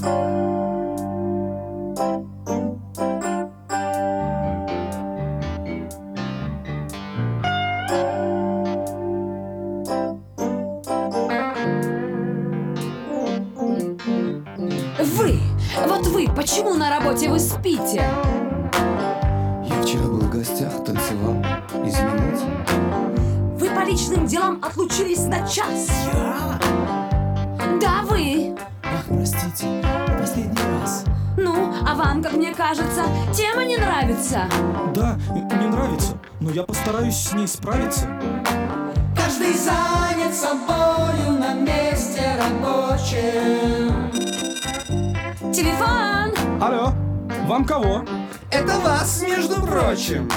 Вы, почему на работе вы спите? Я вчера был в гостях, танцевал. Извините. Вы по личным делам отлучились на час. Я? Да, вы. Ах, простите, последний раз. Ну, а вам, как мне кажется, тема не нравится? Да, не нравится, но я постараюсь с ней справиться. Каждый занят собою на месте рабочем. Телефон! Алло, вам кого? Это вас, между прочим.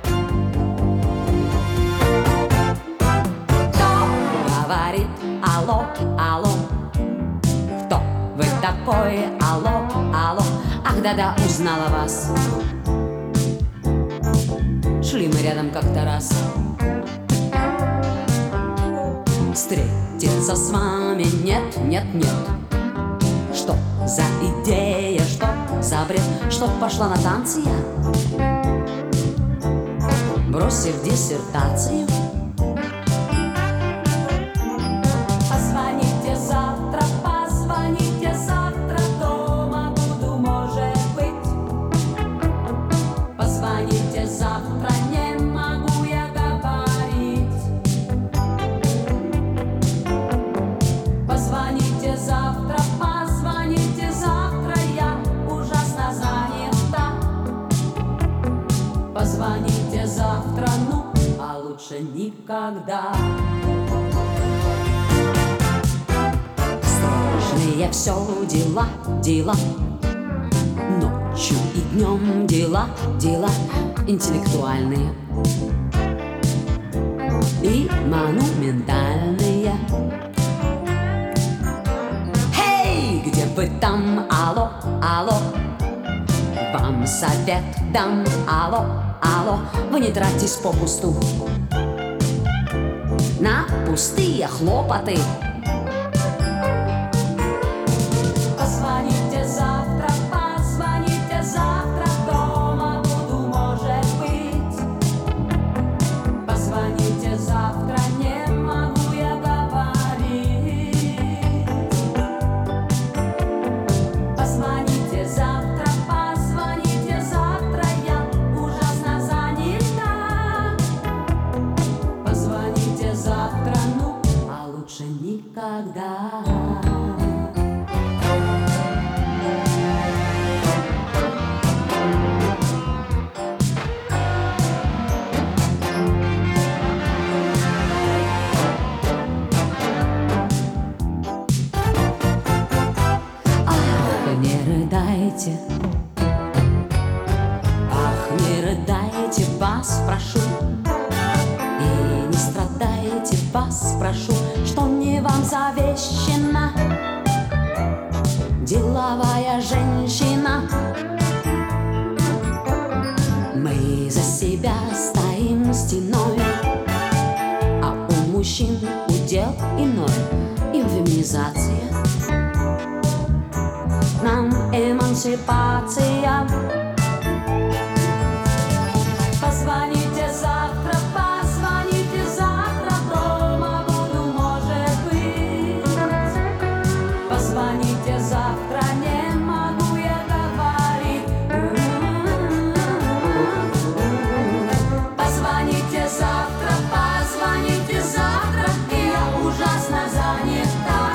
Кто говорит алло, алло? Кто вы такой? Алло, алло? Ах, да-да, узнала вас. Шли мы рядом как-то раз. Встретиться с вами нет, нет, нет. Что за идея, что за бред, что пошла на танцы я, бросив диссертацию. Позвоните завтра, дома буду, может быть. Позвоните завтра, не могу я говорить. Позвоните завтра, я ужасно занята. Позвоните завтра, ну, а лучше никогда. Сложные все дела, дела. Ночью и днем дела, дела интеллектуальные и монументальные. Эй, где вы там? Алло, алло. Вам совет дам. Алло, алло. Вы не тратьтесь попусту на пустые хлопоты. Позвоните завтра, дома буду, может быть. Позвоните завтра, не могу я говорить. Позвоните завтра, я ужасно занята. Позвоните завтра, ну, а лучше никогда. Ах, не рыдайте, вас прошу, и не страдайте, вас прошу, что мне вам завещена деловая женщина. Мы за себя стоим стеной, а у мужчин удел иной, им феминизация, нам эмансипация. Позвоните завтра, дома буду, может быть. Позвоните завтра, не могу я говорить. Позвоните завтра, я ужасно занята.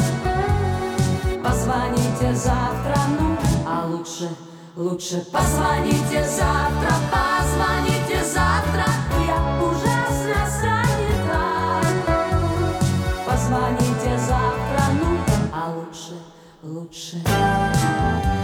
Позвоните завтра, ну, а лучше позвоните завтра, я ужасно занята. Позвоните завтра, ну, а лучше